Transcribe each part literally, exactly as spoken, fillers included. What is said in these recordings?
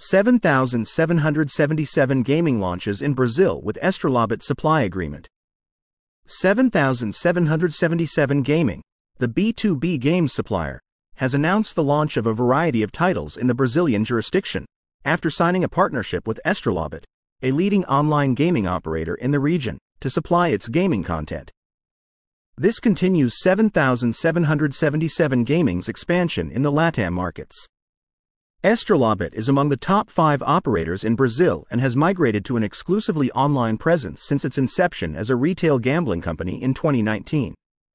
seven thousand seven hundred seventy-seven gaming launches in Brazil with Astrolabit supply agreement. seven thousand seven hundred seventy-seven Gaming, the B two B games supplier, has announced the launch of a variety of titles in the Brazilian jurisdiction, after signing a partnership with Astrolabit, a leading online gaming operator in the region, to supply its gaming content. This continues seven thousand seven hundred seventy-seven Gaming's expansion in the LATAM markets. Astrolabit is among the top five operators in Brazil and has migrated to an exclusively online presence since its inception as a retail gambling company in twenty nineteen.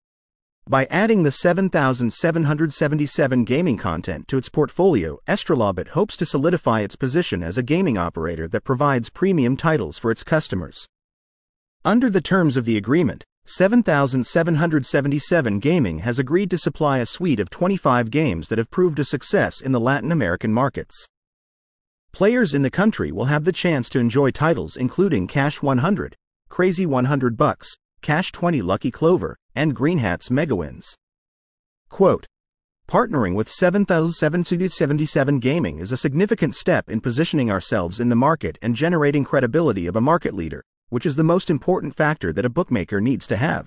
By adding the seven thousand seven hundred seventy-seven gaming content to its portfolio, Astrolabit hopes to solidify its position as a gaming operator that provides premium titles for its customers. Under the terms of the agreement, seven thousand seven hundred seventy-seven Gaming has agreed to supply a suite of twenty-five games that have proved a success in the Latin American markets. Players in the country will have the chance to enjoy titles including Cash one hundred, Crazy one hundred Bucks, Cash twenty Lucky Clover, and Green Hats Megawins. Quote, partnering with seven thousand seven hundred seventy-seven Gaming is a significant step in positioning ourselves in the market and generating credibility of a market leader, which is the most important factor that a bookmaker needs to have.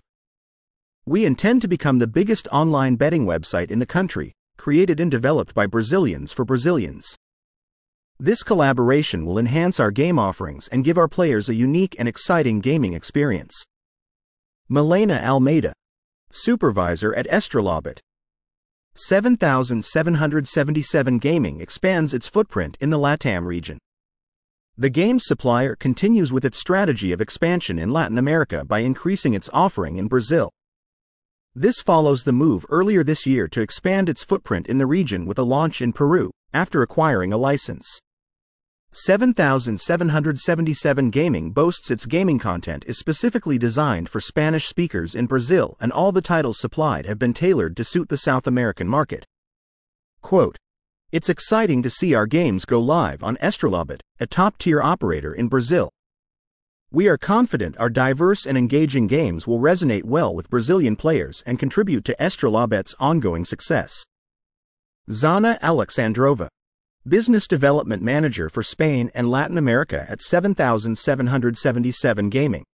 We intend to become the biggest online betting website in the country, created and developed by Brazilians for Brazilians. This collaboration will enhance our game offerings and give our players a unique and exciting gaming experience. Milena Almeida, supervisor at Astrolabit. seven thousand seven hundred seventy-seven Gaming expands its footprint in the LATAM region. The games supplier continues with its strategy of expansion in Latin America by increasing its offering in Brazil. This follows the move earlier this year to expand its footprint in the region with a launch in Peru, after acquiring a license. seven thousand seven hundred seventy-seven Gaming boasts its gaming content is specifically designed for Spanish speakers in Brazil, and all the titles supplied have been tailored to suit the South American market. Quote, it's exciting to see our games go live on Astrolabit, a top-tier operator in Brazil. We are confident our diverse and engaging games will resonate well with Brazilian players and contribute to Astrolabit's ongoing success. Zana Alexandrova, Business Development Manager for Spain and Latin America at seven thousand seven hundred seventy-seven Gaming.